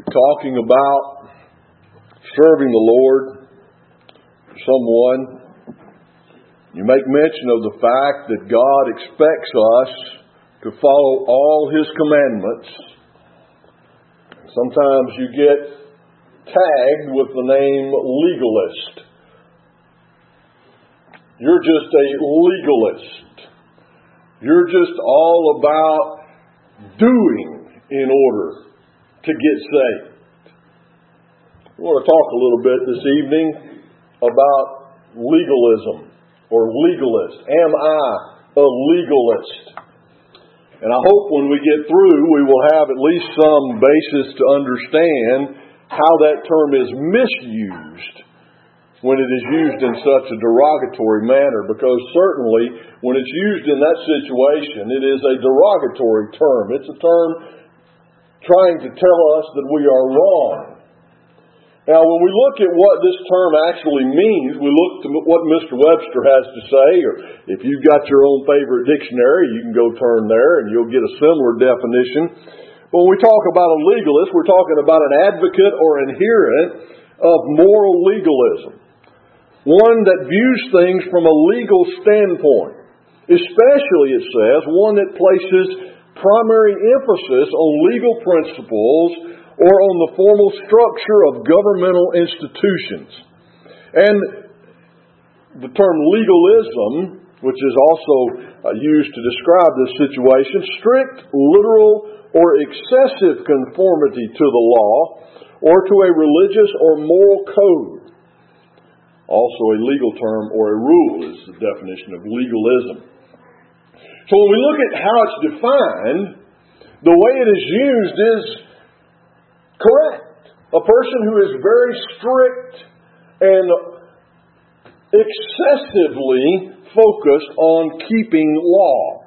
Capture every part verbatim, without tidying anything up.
talking about serving the Lord, someone, you make mention of the fact that God expects us to follow all His commandments. Sometimes you get tagged with the name legalist. You're just a legalist. You're just all about doing in order to get saved. I want to talk a little bit this evening about legalism or legalist. Am I a legalist? And I hope when we get through, we will have at least some basis to understand how that term is misused when it is used in such a derogatory manner. Because certainly, when it's used in that situation, it is a derogatory term. It's a term trying to tell us that we are wrong. Now, when we look at what this term actually means, we look to what Mister Webster has to say, or if you've got your own favorite dictionary, you can go turn there and you'll get a similar definition. But when we talk about a legalist, we're talking about an advocate or adherent of moral legalism. One that views things from a legal standpoint. Especially, it says, one that places primary emphasis on legal principles or on the formal structure of governmental institutions. And the term legalism, which is also uh, used to describe this situation, strict, literal, or excessive conformity to the law or to a religious or moral code. Also a legal term or a rule is the definition of legalism. So when we look at how it's defined, the way it is used is correct. A person who is very strict and excessively focused on keeping law.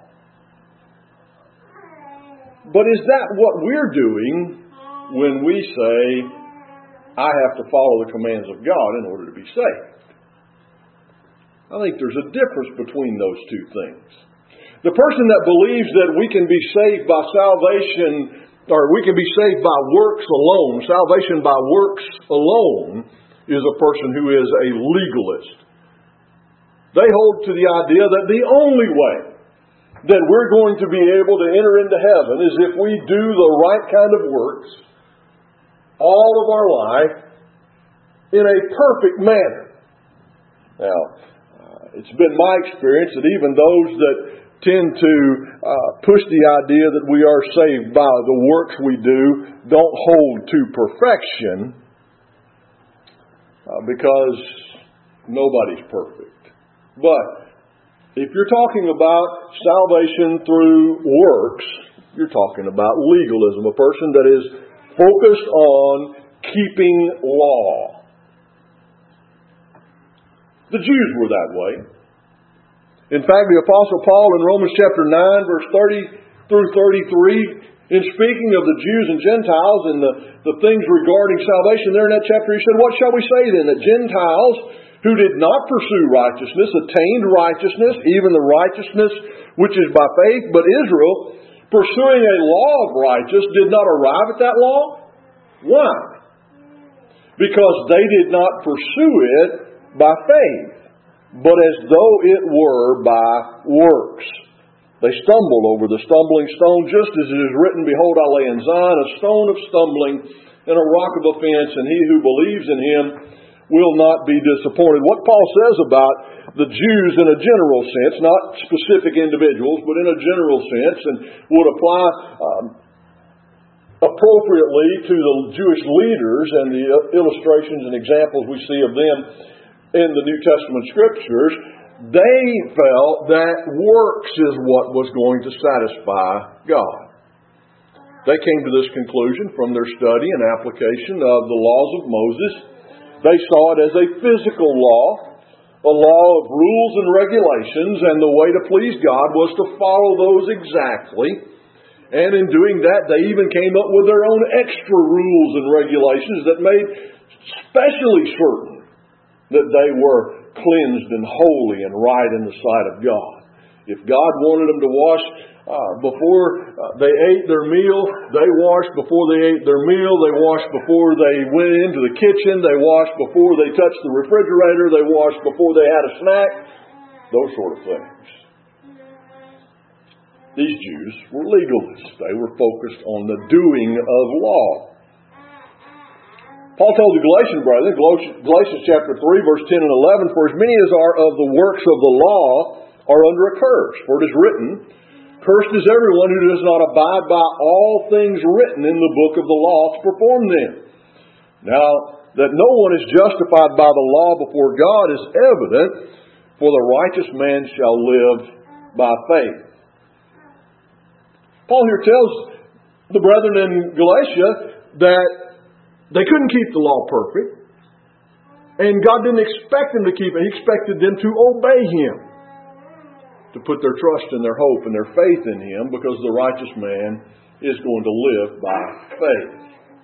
But is that what we're doing when we say, I have to follow the commands of God in order to be saved? I think there's a difference between those two things. The person that believes that we can be saved by salvation, or we can be saved by works alone, salvation by works alone, is a person who is a legalist. They hold to the idea that the only way that we're going to be able to enter into heaven is if we do the right kind of works all of our life in a perfect manner. Now, uh, it's been my experience that even those that tend to uh, push the idea that we are saved by the works we do don't hold to perfection uh, because nobody's perfect. But if you're talking about salvation through works, you're talking about legalism, a person that is focused on keeping law. The Jews were that way. In fact, the Apostle Paul in Romans chapter nine, verse thirty through thirty-three, in speaking of the Jews and Gentiles and the, the things regarding salvation there in that chapter, he said, what shall we say then? That Gentiles who did not pursue righteousness attained righteousness, even the righteousness which is by faith, but Israel, pursuing a law of righteousness, did not arrive at that law? Why? Because they did not pursue it by faith, but as though it were by works. They stumbled over the stumbling stone, just as it is written, behold, I lay in Zion a stone of stumbling and a rock of offense, and he who believes in him will not be disappointed. What Paul says about the Jews in a general sense, not specific individuals, but in a general sense, and would apply um, appropriately to the Jewish leaders and the illustrations and examples we see of them in the New Testament Scriptures, they felt that works is what was going to satisfy God. They came to this conclusion from their study and application of the laws of Moses. They saw it as a physical law, a law of rules and regulations, and the way to please God was to follow those exactly. And in doing that, they even came up with their own extra rules and regulations that made specially certain that they were cleansed and holy and right in the sight of God. If God wanted them to wash Uh, before uh, they ate their meal, they washed before they ate their meal. They washed before they went into the kitchen. They washed before they touched the refrigerator. They washed before they had a snack. Those sort of things. These Jews were legalists. They were focused on the doing of law. Paul told the Galatian brethren, Galatians chapter three, verse ten and eleven, "For as many as are of the works of the law are under a curse. For it is written, Cursed is everyone who does not abide by all things written in the book of the law to perform them. Now, that no one is justified by the law before God is evident, for the righteous man shall live by faith." Paul here tells the brethren in Galatia that they couldn't keep the law perfect, and God didn't expect them to keep it. He expected them to obey Him, to put their trust and their hope and their faith in Him, because the righteous man is going to live by faith.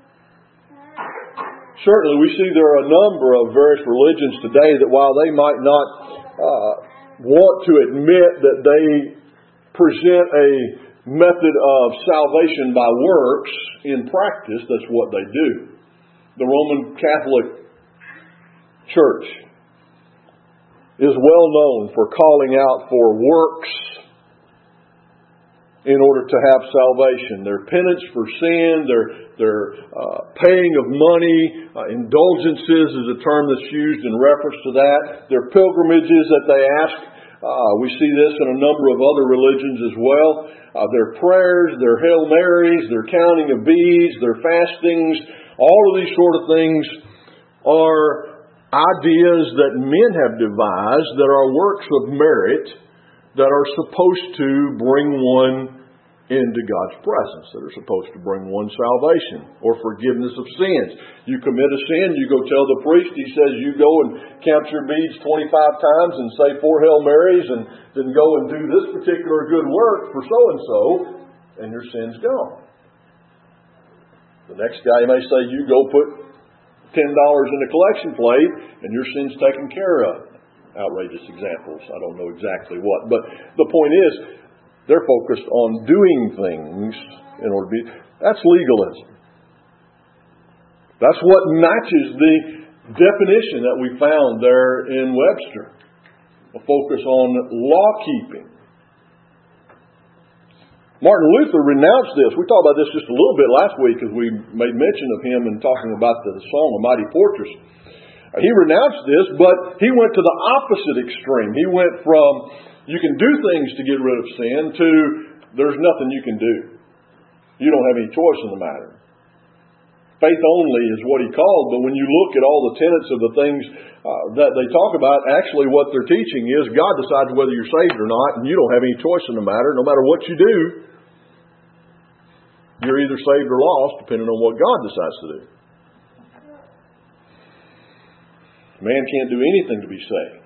Certainly we see there are a number of various religions today that while they might not uh, want to admit that they present a method of salvation by works, in practice that's what they do. The Roman Catholic Church is well known for calling out for works in order to have salvation. Their penance for sin, their, their uh, paying of money, uh, indulgences is a term that's used in reference to that. Their pilgrimages that they ask, uh, we see this in a number of other religions as well. Uh, their prayers, their Hail Marys, their counting of beads, their fastings, all of these sort of things are ideas that men have devised that are works of merit that are supposed to bring one into God's presence, that are supposed to bring one salvation or forgiveness of sins. You commit a sin, you go tell the priest, he says you go and count your beads twenty-five times and say four Hail Marys and then go and do this particular good work for so-and-so, and your sin's gone. The next guy may say you go put ten dollars in a collection plate, and your sin's taken care of. Outrageous examples. I don't know exactly what. But the point is, they're focused on doing things in order to be... That's legalism. That's what matches the definition that we found there in Webster. A focus on law-keeping. Martin Luther renounced this. We talked about this just a little bit last week as we made mention of him in talking about the song, A Mighty Fortress. He renounced this, but he went to the opposite extreme. He went from, you can do things to get rid of sin, to there's nothing you can do. You don't have any choice in the matter. Faith only is what he called, but when you look at all the tenets of the things uh, that they talk about, actually what they're teaching is God decides whether you're saved or not, and you don't have any choice in the matter. No matter what you do, you're either saved or lost, depending on what God decides to do. Man can't do anything to be saved.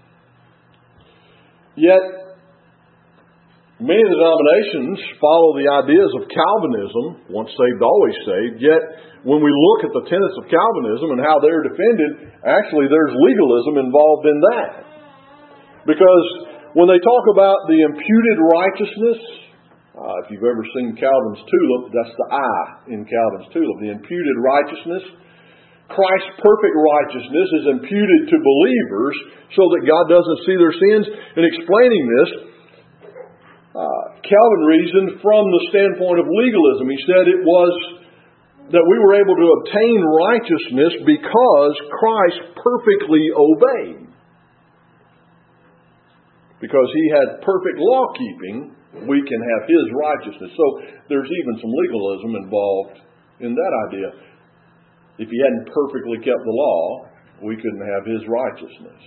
Yet, many of the denominations follow the ideas of Calvinism, once saved, always saved. Yet, when we look at the tenets of Calvinism and how they're defended, actually there's legalism involved in that. Because when they talk about the imputed righteousness, uh, if you've ever seen Calvin's tulip, that's the I in Calvin's tulip. The imputed righteousness, Christ's perfect righteousness is imputed to believers so that God doesn't see their sins. In explaining this, uh, Calvin reasoned from the standpoint of legalism. He said it was that we were able to obtain righteousness because Christ perfectly obeyed. Because He had perfect law keeping, we can have His righteousness. So there's even some legalism involved in that idea. If He hadn't perfectly kept the law, we couldn't have His righteousness.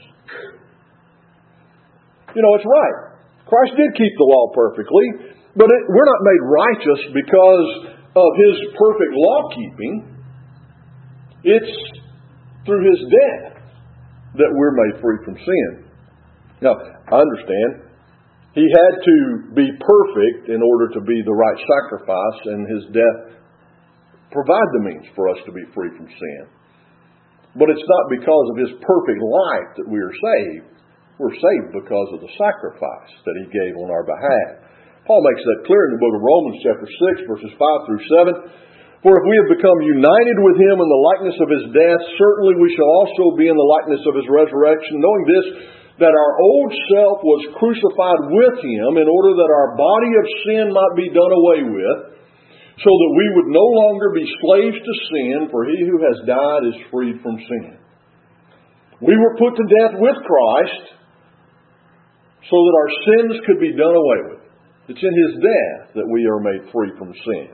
You know, it's right. Christ did keep the law perfectly, but it, we're not made righteous because of His perfect law-keeping. It's through His death that we're made free from sin. Now, I understand He had to be perfect in order to be the right sacrifice, and His death provided the means for us to be free from sin. But it's not because of His perfect life that we are saved. We're saved because of the sacrifice that He gave on our behalf. Paul makes that clear in the book of Romans chapter six, verses five through seven. For if we have become united with Him in the likeness of His death, certainly we shall also be in the likeness of His resurrection, knowing this, that our old self was crucified with Him in order that our body of sin might be done away with, so that we would no longer be slaves to sin, for he who has died is freed from sin. We were put to death with Christ so that our sins could be done away with. It's in His death that we are made free from sin.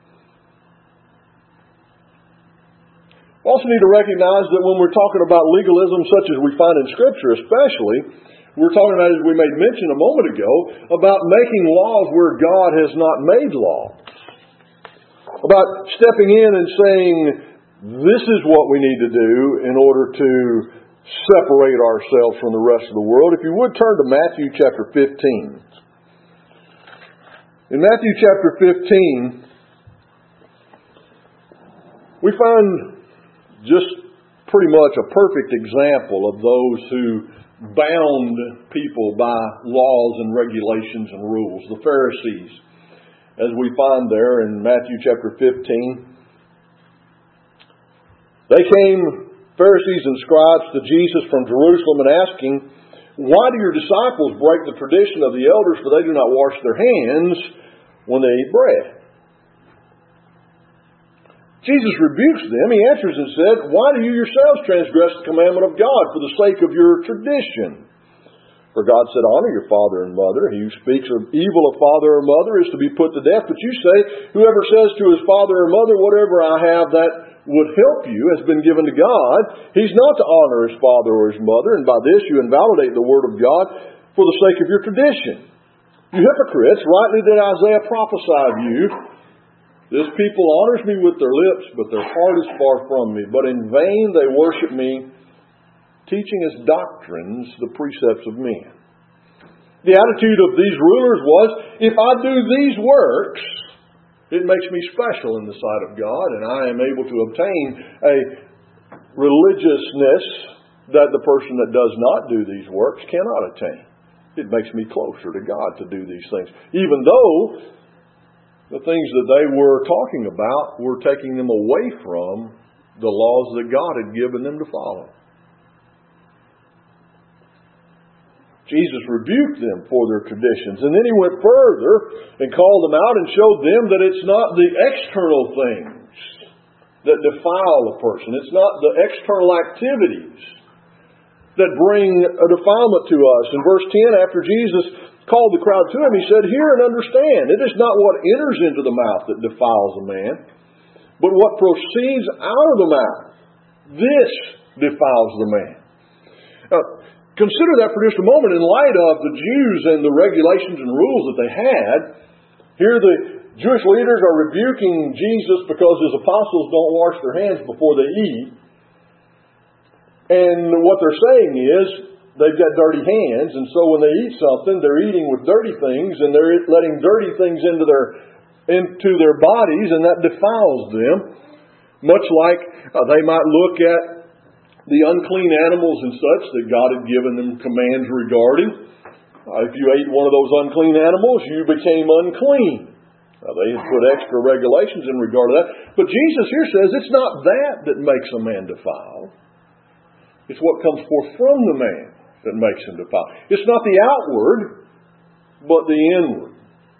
We also need to recognize that when we're talking about legalism such as we find in Scripture especially, we're talking about, as we made mention a moment ago, about making laws where God has not made laws. About stepping in and saying, this is what we need to do in order to separate ourselves from the rest of the world. If you would turn to Matthew chapter fifteen. In Matthew chapter fifteen, we find just pretty much a perfect example of those who bound people by laws and regulations and rules. The Pharisees, as we find there in Matthew chapter fifteen. They came, Pharisees and scribes, to Jesus from Jerusalem and asking, why do your disciples break the tradition of the elders, for they do not wash their hands when they eat bread? Jesus rebukes them. He answers and said, why do you yourselves transgress the commandment of God for the sake of your tradition? For God said, honor your father and mother. He who speaks of evil of father or mother is to be put to death. But you say, whoever says to his father or mother, whatever I have that would help you has been given to God. He's not to honor his father or his mother. And by this you invalidate the word of God for the sake of your tradition. You hypocrites, rightly did Isaiah prophesy of you. This people honors me with their lips, but their heart is far from me. But in vain they worship me, teaching as doctrines the precepts of men. The attitude of these rulers was, if I do these works, it makes me special in the sight of God, and I am able to obtain a religiousness that the person that does not do these works cannot attain. It makes me closer to God to do these things, even though the things that they were talking about were taking them away from the laws that God had given them to follow. Jesus rebuked them for their traditions. And then He went further and called them out and showed them that it's not the external things that defile a person. It's not the external activities that bring a defilement to us. In verse ten, after Jesus called the crowd to Him, He said, hear and understand. It is not what enters into the mouth that defiles a man, but what proceeds out of the mouth. This defiles the man. Now, consider that for just a moment in light of the Jews and the regulations and rules that they had. Here the Jewish leaders are rebuking Jesus because His apostles don't wash their hands before they eat. And what they're saying is they've got dirty hands, and so when they eat something, they're eating with dirty things, and they're letting dirty things into their into their bodies, and that defiles them. Much like uh, they might look at the unclean animals and such that God had given them commands regarding. Uh, if you ate one of those unclean animals, you became unclean. Uh, they had put extra regulations in regard to that. But Jesus here says it's not that that makes a man defiled. It's what comes forth from the man that makes him defiled. It's not the outward, but the inward.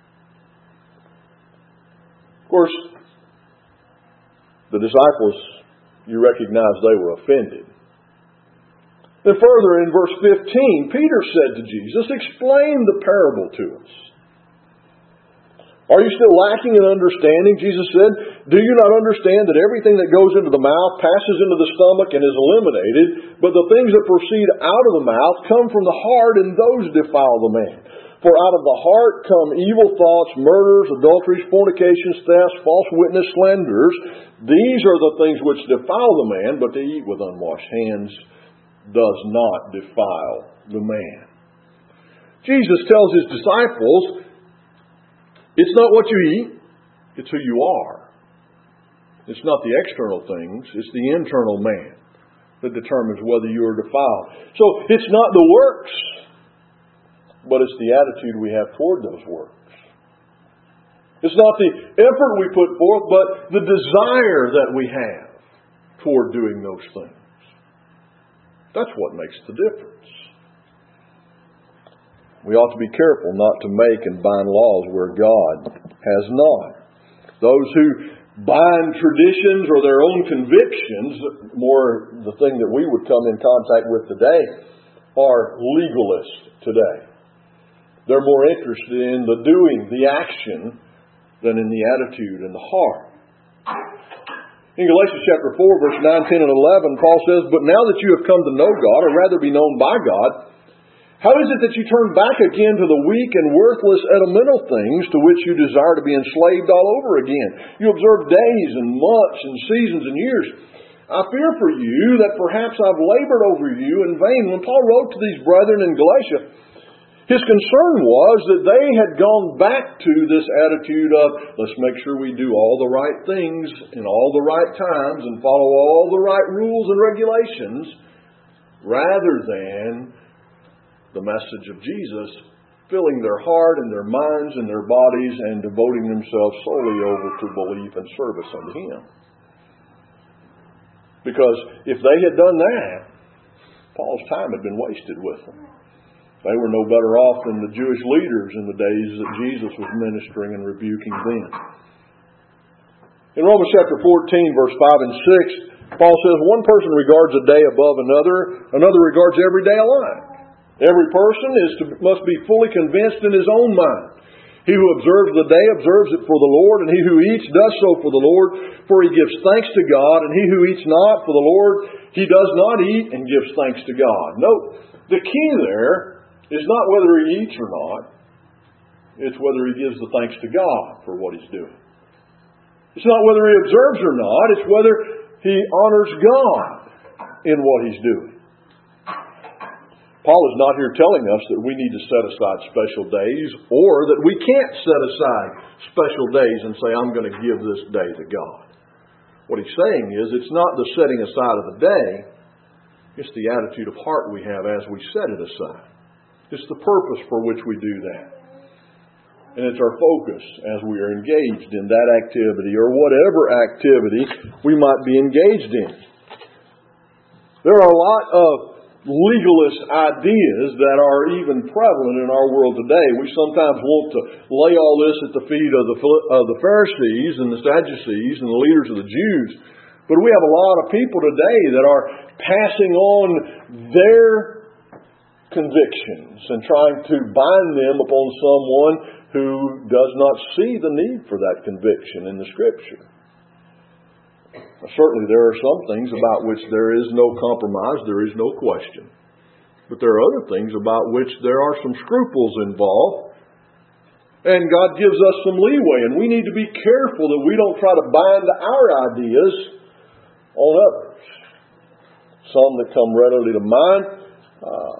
Of course, the disciples, you recognize they were offended. And further, in verse fifteen, Peter said to Jesus, explain the parable to us. Are you still lacking in understanding? Jesus said, do you not understand that everything that goes into the mouth passes into the stomach and is eliminated, but the things that proceed out of the mouth come from the heart, and those defile the man? For out of the heart come evil thoughts, murders, adulteries, fornications, thefts, false witness, slanders. These are the things which defile the man, but to eat with unwashed hands does not defile the man. Jesus tells His disciples, it's not what you eat, it's who you are. It's not the external things, it's the internal man that determines whether you are defiled. So it's not the works, but it's the attitude we have toward those works It's not the effort we put forth, but the desire that we have toward doing those things. That's what makes the difference. We ought to be careful not to make and bind laws where God has not. Those who bind traditions or their own convictions, more the thing that we would come in contact with today, are legalists today. They're more interested in the doing, the action, than in the attitude and the heart. In Galatians chapter four, verse nine, ten, and eleven, Paul says, "But now that you have come to know God, or rather be known by God, how is it that you turn back again to the weak and worthless elemental things to which you desire to be enslaved all over again? You observe days and months and seasons and years. I fear for you that perhaps I've labored over you in vain." When Paul wrote to these brethren in Galatia, his concern was that they had gone back to this attitude of, let's make sure we do all the right things in all the right times and follow all the right rules and regulations, rather than the message of Jesus filling their heart and their minds and their bodies and devoting themselves solely over to belief and service unto Him. Because if they had done that, Paul's time had been wasted with them. They were no better off than the Jewish leaders in the days that Jesus was ministering and rebuking them. In Romans chapter fourteen, verse five and six, Paul says, "One person regards a day above another, another regards every day alike. Every person is to, must be fully convinced in his own mind. He who observes the day observes it for the Lord, and he who eats does so for the Lord, for he gives thanks to God, and he who eats not for the Lord, he does not eat and gives thanks to God." Note, the key there is not whether he eats or not. It's whether he gives the thanks to God for what he's doing. It's not whether he observes or not. It's whether he honors God in what he's doing. Paul is not here telling us that we need to set aside special days or that we can't set aside special days and say, I'm going to give this day to God. What he's saying is it's not the setting aside of the day. It's the attitude of heart we have as we set it aside. It's the purpose for which we do that. And it's our focus as we are engaged in that activity or whatever activity we might be engaged in. There are a lot of legalist ideas that are even prevalent in our world today. We sometimes want to lay all this at the feet of the, of the Pharisees and the Sadducees and the leaders of the Jews. But we have a lot of people today that are passing on their convictions and trying to bind them upon someone who does not see the need for that conviction in the Scripture. Certainly there are some things about which there is no compromise, there is no question. But there are other things about which there are some scruples involved. And God gives us some leeway, and we need to be careful that we don't try to bind our ideas on others. Some that come readily to mind. Uh,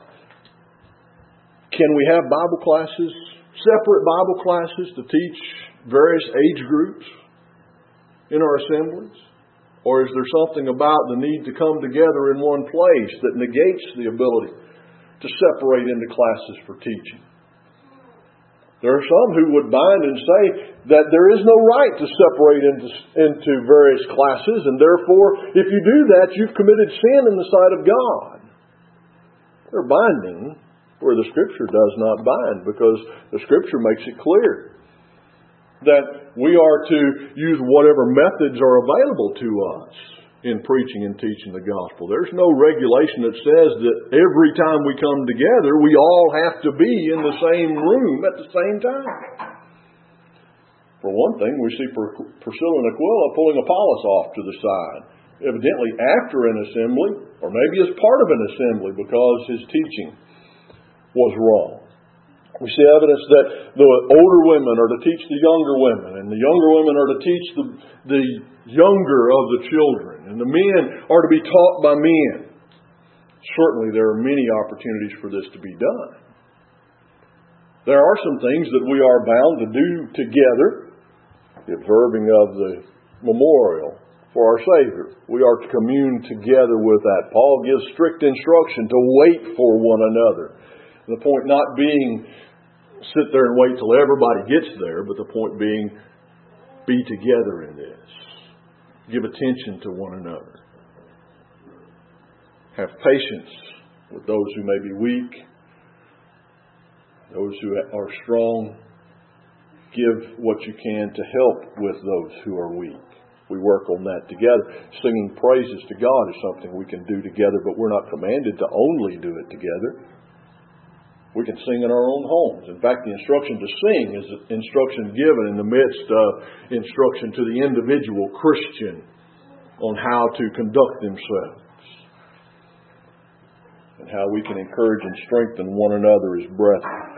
Can we have Bible classes, separate Bible classes to teach various age groups in our assemblies? Or is there something about the need to come together in one place that negates the ability to separate into classes for teaching? There are some who would bind and say that there is no right to separate into, into various classes, and therefore, if you do that, you've committed sin in the sight of God. They're binding where the Scripture does not bind, because the Scripture makes it clear that we are to use whatever methods are available to us in preaching and teaching the gospel. There's no regulation that says that every time we come together, we all have to be in the same room at the same time. For one thing, we see Priscilla and Aquila pulling Apollos off to the side, evidently after an assembly, or maybe as part of an assembly, because his teaching was wrong. We see evidence that the older women are to teach the younger women, and the younger women are to teach the, the younger of the children, and the men are to be taught by men. Certainly there are many opportunities for this to be done. There are some things that we are bound to do together. The observing of the memorial for our Savior. We are to commune together with that. Paul gives strict instruction to wait for one another. The point not being sit there and wait till everybody gets there, but the point being be together in this. Give attention to one another. Have patience with those who may be weak, those who are strong. Give what you can to help with those who are weak. We work on that together. Singing praises to God is something we can do together, but we're not commanded to only do it together. We can sing in our own homes. In fact, the instruction to sing is instruction given in the midst of instruction to the individual Christian on how to conduct themselves. And how we can encourage and strengthen one another as brethren.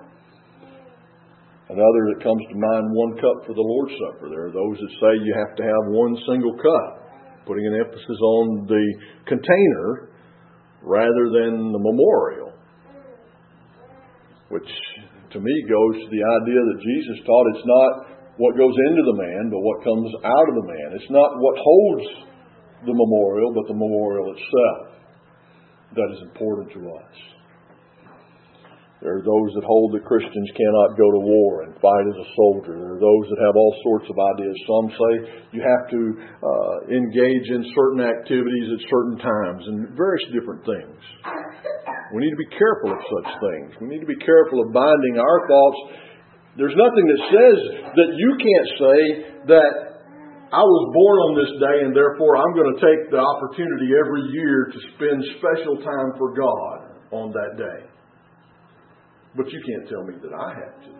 Another that comes to mind, one cup for the Lord's Supper. There are those that say you have to have one single cup, putting an emphasis on the container rather than the memorial. Which, to me, goes to the idea that Jesus taught it's not what goes into the man, but what comes out of the man. It's not what holds the memorial, but the memorial itself that is important to us. There are those that hold that Christians cannot go to war and fight as a soldier. There are those that have all sorts of ideas. Some say you have to uh, engage in certain activities at certain times and various different things. We need to be careful of such things. We need to be careful of binding our thoughts. There's nothing that says that you can't say that I was born on this day and therefore I'm going to take the opportunity every year to spend special time for God on that day. But you can't tell me that I have to.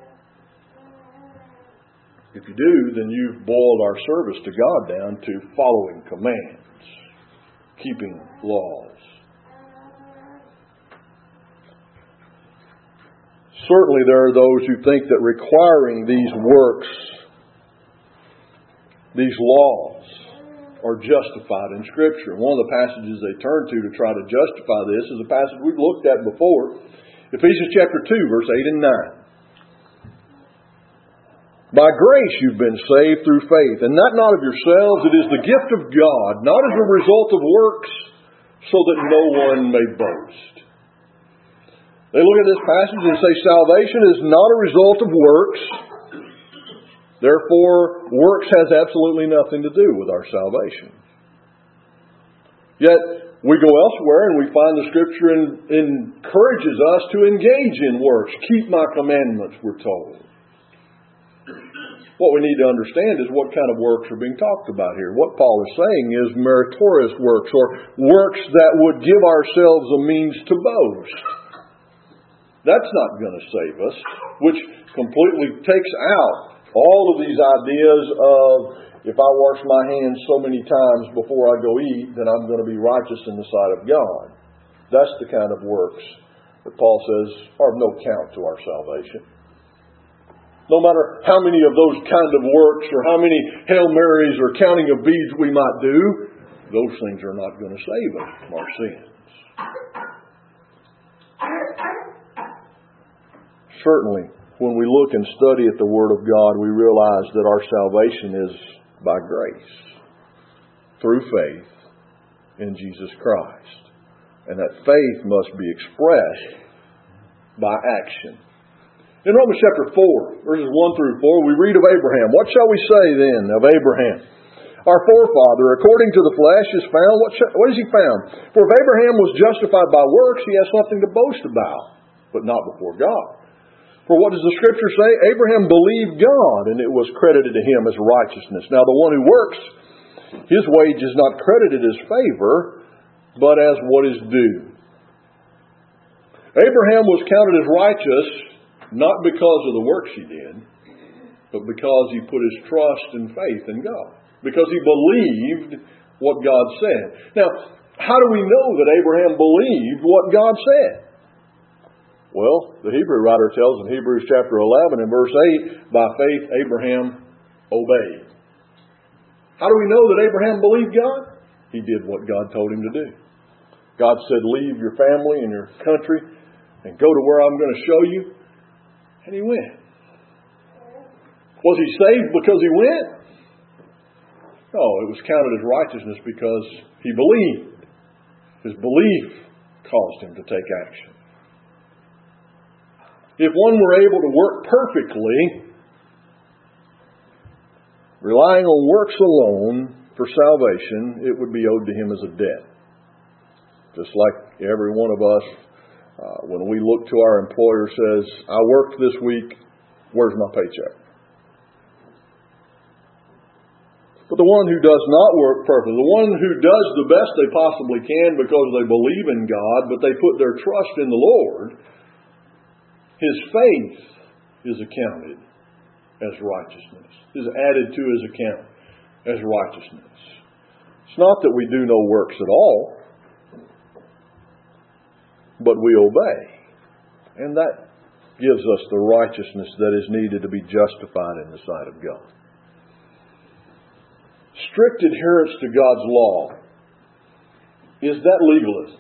If you do, then you've boiled our service to God down to following commands, keeping laws. Certainly there are those who think that requiring these works, these laws, are justified in Scripture. One of the passages they turn to to try to justify this is a passage we've looked at before. Ephesians chapter two, verse eight and nine. By grace you've been saved through faith, and that not of yourselves, it is the gift of God, not as a result of works, so that no one may boast. They look at this passage and say salvation is not a result of works, therefore works has absolutely nothing to do with our salvation. Yet, we go elsewhere and we find the Scripture in, encourages us to engage in works. Keep my commandments, we're told. What we need to understand is what kind of works are being talked about here. What Paul is saying is meritorious works, or works that would give ourselves a means to boast. That's not going to save us, which completely takes out all of these ideas of, if I wash my hands so many times before I go eat, then I'm going to be righteous in the sight of God. That's the kind of works that Paul says are of no count to our salvation. No matter how many of those kind of works or how many Hail Marys or counting of beads we might do, those things are not going to save us from our sins. Certainly, when we look and study at the Word of God, we realize that our salvation is by grace, through faith in Jesus Christ. And that faith must be expressed by action. In Romans chapter four, verses one through four, we read of Abraham. What shall we say then of Abraham? Our forefather, according to the flesh, is found. What, shall, what is he found? For if Abraham was justified by works, he has something to boast about, but not before God. For what does the Scripture say? Abraham believed God, and it was credited to him as righteousness. Now the one who works, his wage is not credited as favor, but as what is due. Abraham was counted as righteous, not because of the works he did, but because he put his trust and faith in God. Because he believed what God said. Now, how do we know that Abraham believed what God said? Well, the Hebrew writer tells in Hebrews chapter eleven and verse eight, by faith Abraham obeyed. How do we know that Abraham believed God? He did what God told him to do. God said, leave your family and your country and go to where I'm going to show you. And he went. Was he saved because he went? No, it was counted as righteousness because he believed. His belief caused him to take action. If one were able to work perfectly, relying on works alone for salvation, it would be owed to him as a debt. Just like every one of us, uh, when we look to our employer says, I worked this week, where's my paycheck? But the one who does not work perfectly, the one who does the best they possibly can because they believe in God, but they put their trust in the Lord, his faith is accounted as righteousness, is added to his account as righteousness. It's not that we do no works at all, but we obey. And that gives us the righteousness that is needed to be justified in the sight of God. Strict adherence to God's law, is that legalism?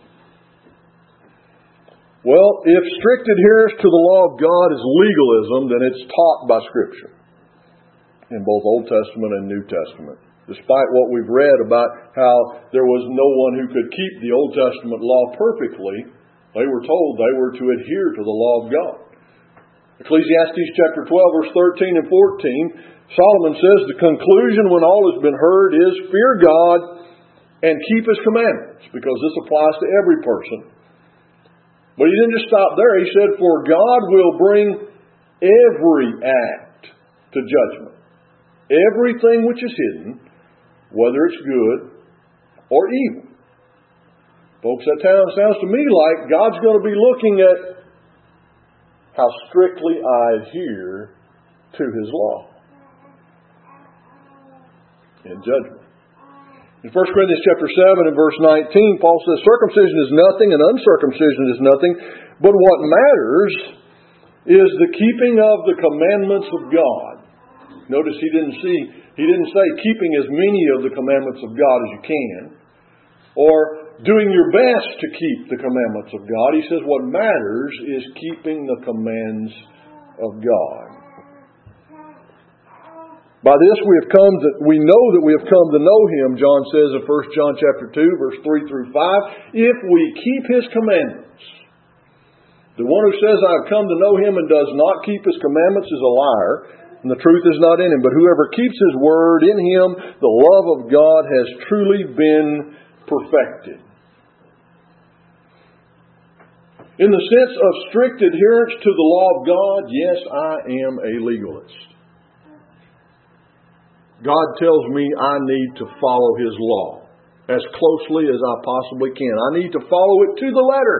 Well, if strict adherence to the law of God is legalism, then it's taught by Scripture in both Old Testament and New Testament. Despite what we've read about how there was no one who could keep the Old Testament law perfectly, they were told they were to adhere to the law of God. Ecclesiastes chapter twelve, verse thirteen and fourteen, Solomon says the conclusion when all has been heard is fear God and keep His commandments, because this applies to every person. But he didn't just stop there. He said, for God will bring every act to judgment. Everything which is hidden, whether it's good or evil. Folks, that sounds to me like God's going to be looking at how strictly I adhere to His law in judgment. In First Corinthians chapter seven and verse nineteen, Paul says, circumcision is nothing and uncircumcision is nothing, but what matters is the keeping of the commandments of God. Notice he didn't see, he didn't say keeping as many of the commandments of God as you can, or doing your best to keep the commandments of God. He says what matters is keeping the commands of God. By this we have come to, we know that we have come to know Him, John says in First John chapter two, verse three through five, if we keep His commandments. The one who says, I have come to know Him and does not keep His commandments is a liar, and the truth is not in him. But whoever keeps His word, in him the love of God has truly been perfected. In the sense of strict adherence to the law of God, yes, I am a legalist. God tells me I need to follow His law as closely as I possibly can. I need to follow it to the letter.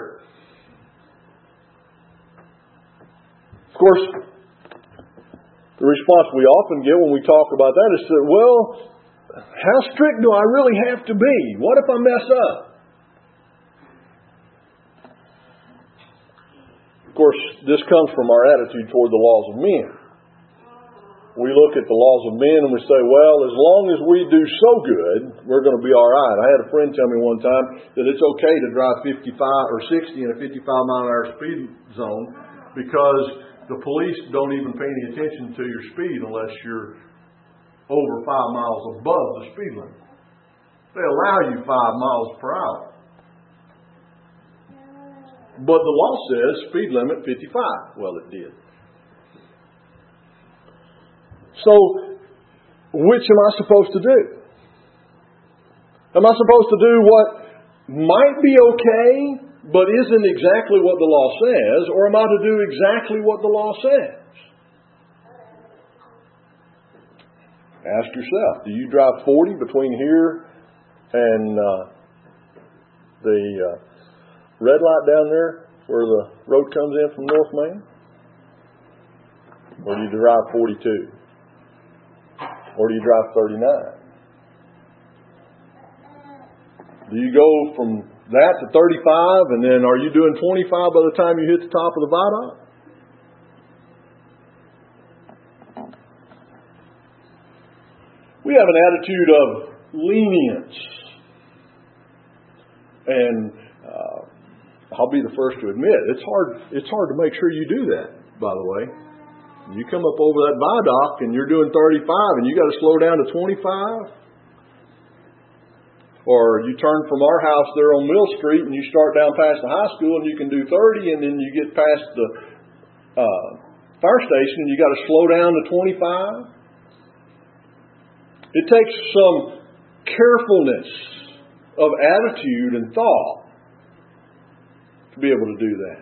Of course, the response we often get when we talk about that is that, well, how strict do I really have to be? What if I mess up? Of course, this comes from our attitude toward the laws of men. We look at the laws of men and we say, well, as long as we do so good, we're going to be all right. I had a friend tell me one time that it's okay to drive fifty-five or sixty in a fifty-five mile an hour speed zone because the police don't even pay any attention to your speed unless you're over five miles above the speed limit. They allow you five miles per hour. But the law says speed limit fifty-five. Well, it did. So, which am I supposed to do? Am I supposed to do what might be okay, but isn't exactly what the law says, or am I to do exactly what the law says? Ask yourself, do you drive forty between here and uh, the uh, red light down there where the road comes in from North Main? Or do you drive forty-two? Or do you drive thirty-nine? Do you go from that to thirty-five and then are you doing twenty-five by the time you hit the top of the viaduct? We have an attitude of lenience. And uh, I'll be the first to admit, it's hard, it's hard to make sure you do that, by the way. You come up over that viaduct and you're doing thirty-five and you got to slow down to twenty-five. Or you turn from our house there on Mill Street and you start down past the high school and you can do thirty, and then you get past the uh, fire station and you got to slow down to twenty-five. It takes some carefulness of attitude and thought to be able to do that.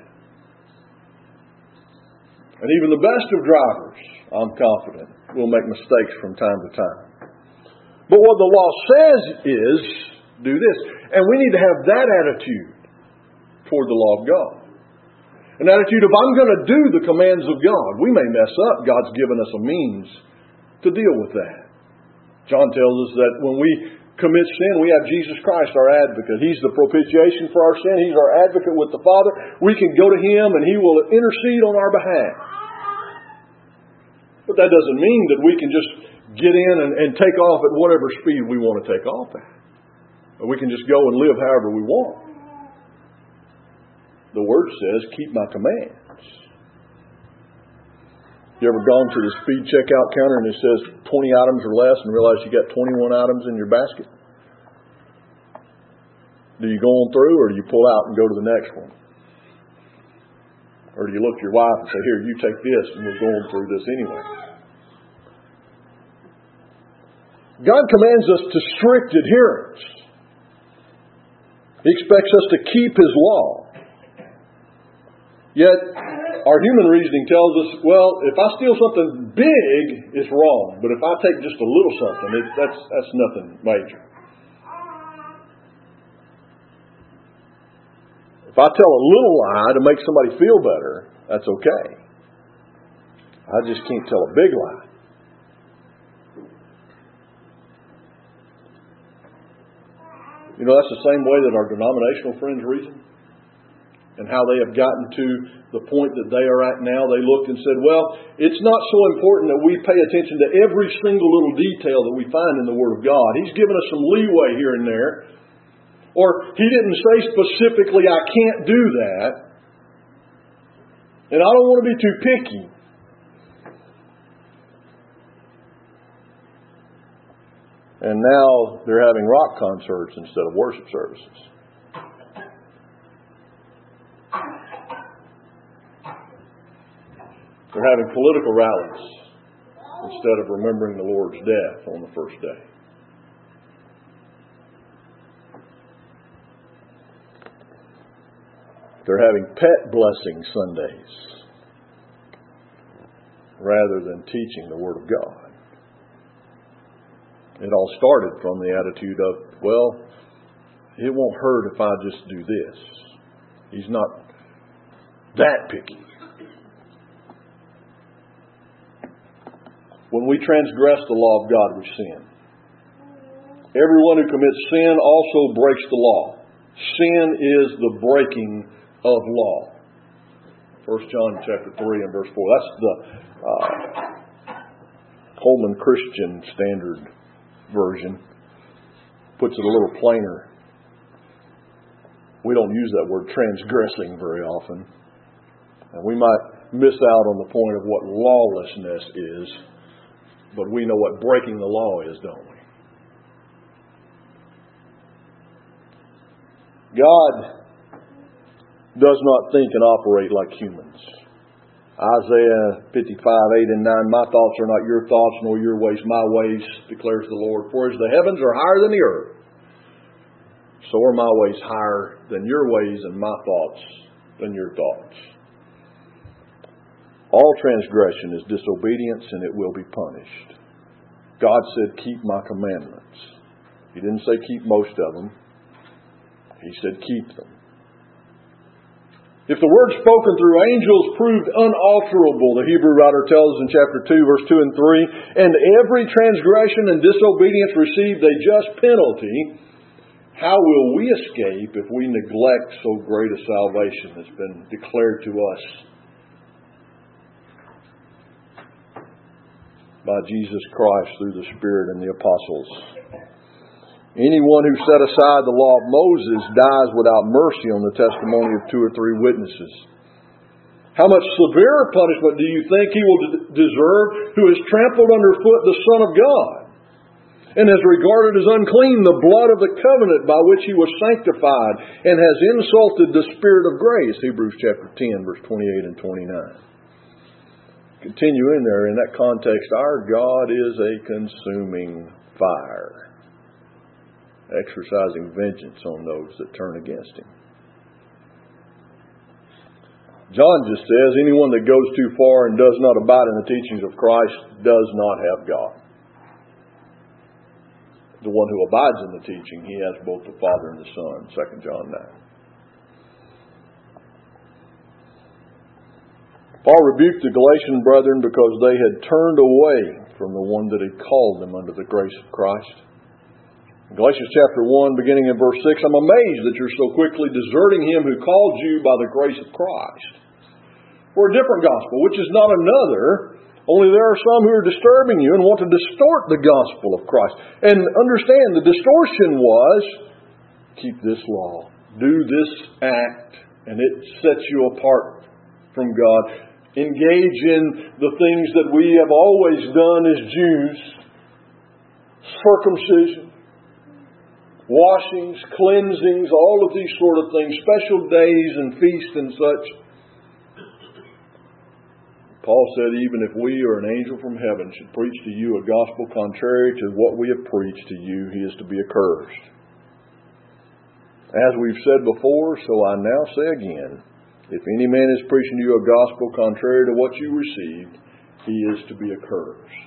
And even the best of drivers, I'm confident, will make mistakes from time to time. But what the law says is, do this. And we need to have that attitude toward the law of God. An attitude of, I'm going to do the commands of God. We may mess up. God's given us a means to deal with that. John tells us that when we commit sin, we have Jesus Christ, our advocate. He's the propitiation for our sin. He's our advocate with the Father. We can go to Him and He will intercede on our behalf. But that doesn't mean that we can just get in and, and take off at whatever speed we want to take off at. Or we can just go and live however we want. The Word says, keep my commands. You ever gone to the speed checkout counter and it says twenty items or less and realize you got twenty-one items in your basket? Do you go on through, or do you pull out and go to the next one? Or do you look at your wife and say, here, you take this and we're going through this anyway? God commands us to strict adherence. He expects us to keep His law. Yet, our human reasoning tells us, well, if I steal something big, it's wrong. But if I take just a little something, it, that's, that's nothing major. If I tell a little lie to make somebody feel better, that's okay. I just can't tell a big lie. You know, that's the same way that our denominational friends reason. And how they have gotten to the point that they are at now. They looked and said, well, it's not so important that we pay attention to every single little detail that we find in the Word of God. He's given us some leeway here and there. Or He didn't say specifically, I can't do that. And I don't want to be too picky. And now they're having rock concerts instead of worship services. They're having political rallies instead of remembering the Lord's death on the first day. They're having pet blessing Sundays rather than teaching the Word of God. It all started from the attitude of, well, it won't hurt if I just do this. He's not that picky. When we transgress the law of God, we sin. Everyone who commits sin also breaks the law. Sin is the breaking of law. First John chapter three and verse four. That's the uh, Holman Christian Standard Version. Puts it a little plainer. We don't use that word transgressing very often. And we might miss out on the point of what lawlessness is. But we know what breaking the law is, don't we? God does not think and operate like humans. Isaiah fifty-five, eight and nine, my thoughts are not your thoughts, nor your ways my ways, declares the Lord. For as the heavens are higher than the earth, so are my ways higher than your ways, and my thoughts than your thoughts. All transgression is disobedience, and it will be punished. God said, keep my commandments. He didn't say keep most of them. He said keep them. If the word spoken through angels proved unalterable, the Hebrew writer tells us in chapter two, verse two and three, and every transgression and disobedience received a just penalty, how will we escape if we neglect so great a salvation that's been declared to us by Jesus Christ through the Spirit and the apostles? Anyone who set aside the law of Moses dies without mercy on the testimony of two or three witnesses. How much severer punishment do you think he will deserve who has trampled underfoot the Son of God and has regarded as unclean the blood of the covenant by which he was sanctified and has insulted the Spirit of grace? Hebrews chapter ten, verse twenty-eight and twenty-nine. Continue in there in that context. Our God is a consuming fire, exercising vengeance on those that turn against Him. John just says, anyone that goes too far and does not abide in the teachings of Christ does not have God. The one who abides in the teaching, he has both the Father and the Son, Second John nine. Paul rebuked the Galatian brethren because they had turned away from the one that had called them under the grace of Christ. In Galatians chapter one, beginning in verse six, I'm amazed that you're so quickly deserting Him who called you by the grace of Christ for a different gospel, which is not another, only there are some who are disturbing you and want to distort the gospel of Christ. And understand, the distortion was, keep this law, do this act, and it sets you apart from God. Engage in the things that we have always done as Jews. Circumcision, washings, cleansings, all of these sort of things, special days and feasts and such. Paul said, even if we or an angel from heaven should preach to you a gospel contrary to what we have preached to you, he is to be accursed. As we've said before, so I now say again, if any man is preaching to you a gospel contrary to what you received, he is to be accursed.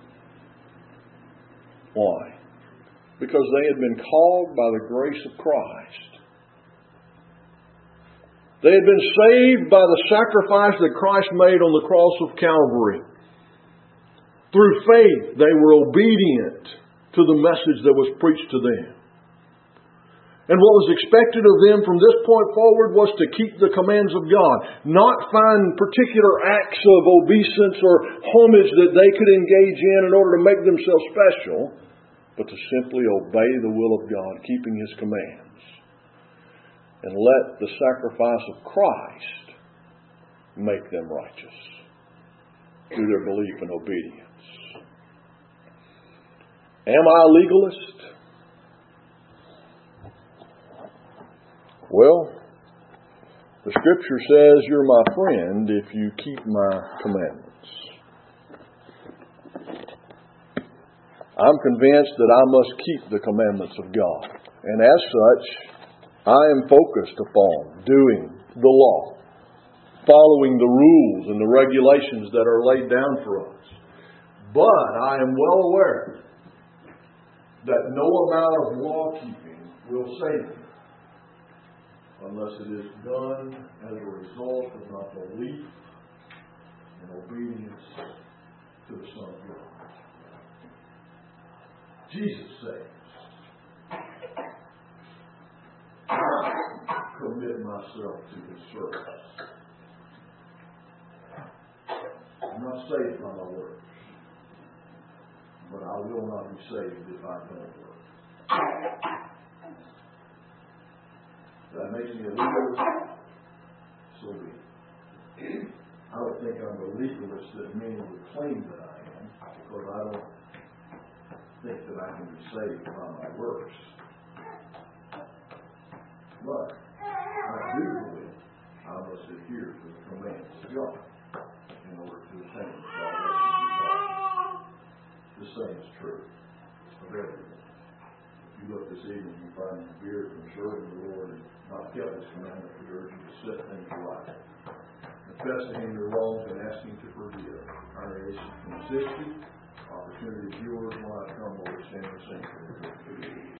Why? Because they had been called by the grace of Christ. They had been saved by the sacrifice that Christ made on the cross of Calvary. Through faith, they were obedient to the message that was preached to them. And what was expected of them from this point forward was to keep the commands of God, not find particular acts of obeisance or homage that they could engage in in order to make themselves special, but to simply obey the will of God, keeping His commands. And let the sacrifice of Christ make them righteous through their belief and obedience. Am I a legalist? Well, the Scripture says you're my friend if you keep my commandments. I'm convinced that I must keep the commandments of God. And as such, I am focused upon doing the law, following the rules and the regulations that are laid down for us. But I am well aware that no amount of law keeping will save me unless it is done as a result of my belief and obedience to the Son of God. Jesus saves. Commit myself to His service. I'm not saved by my works, but I will not be saved if I don't work. That makes me a legalist, so be it. I don't think I'm a legalist that many would claim that I am, because I don't think that I can be saved by my works. But I do believe I must adhere to the commands of God in order to attain the salvation of God. The same is true of everyone. If you look this evening, you find beer from serving the Lord and not kept His commandment, we urge you to set things right. Confessing in your wrongs and asking to forgive. The congregation can assist you. Opportunity is yours. When I come, Lord, stand and sing for you.